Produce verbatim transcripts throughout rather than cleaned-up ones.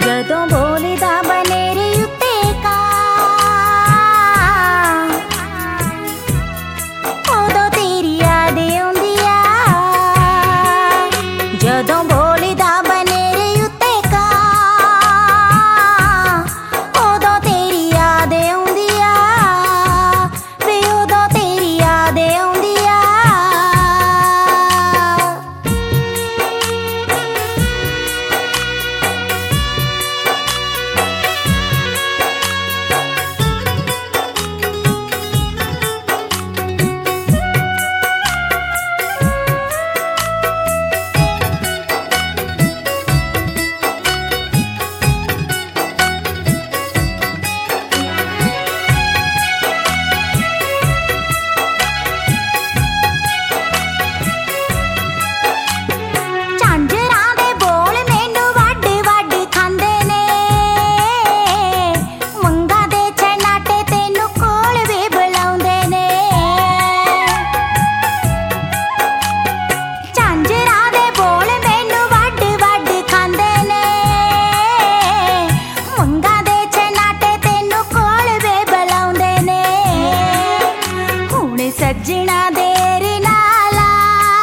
ਜਦੋਂ ਬੋਲਦਾ ਬਨੇਰੇ ਉੱਤੇ ਕਾਂ, ਉਦੋਂ ਤੇਰੀ ਯਾਦ ਆਉਂਦੀ ਆ। ਜਦੋਂ ਬੋਲਦਾ ਬਨੇਰੇ ਉੱਤੇ ਕਾਂ, ਉਦੋਂ ਤੇਰੀ ਯਾਦ ਆਉਂਦੀ ਆ ਵੇ, ਉਦੋਂ ਤੇਰੀ ਯਾਦ ਆਉਂਦੀ ਆ। ਸੱਜਣਾ ਦੇਰ ਨਾਲ ਆ,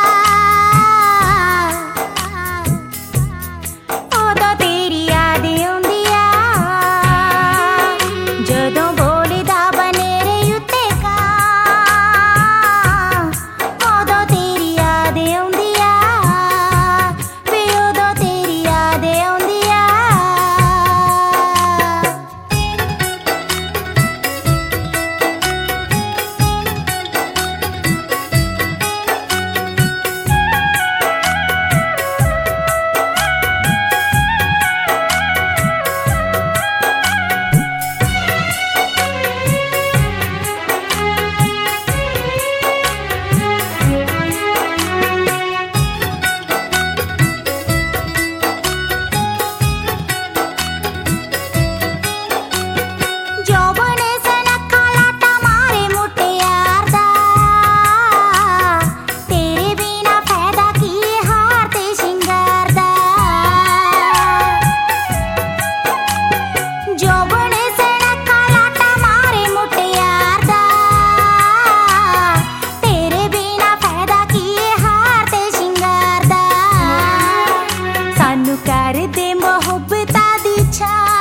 ਉਦੋਂ ਤੇਰੀ ਯਾਦ ਆਉਂਦੀ ਆ। ਜਦੋਂ ਬੋਲਦਾ ਬਨੇਰੇ ਉੱਤੇ ਕਾਂ, ਉਦੋਂ ਤੇਰੀ ਯਾਦ ਆਉਂਦੀ ਆ ਵੇ, ਉਦੋਂ ਤੇਰੀ ਯਾਦ ਆਉਂਦੀ ਆ। ਕਰਦੇ ਮੁਹੱਬਤਾਂ ਦੀ ਛਾਂ।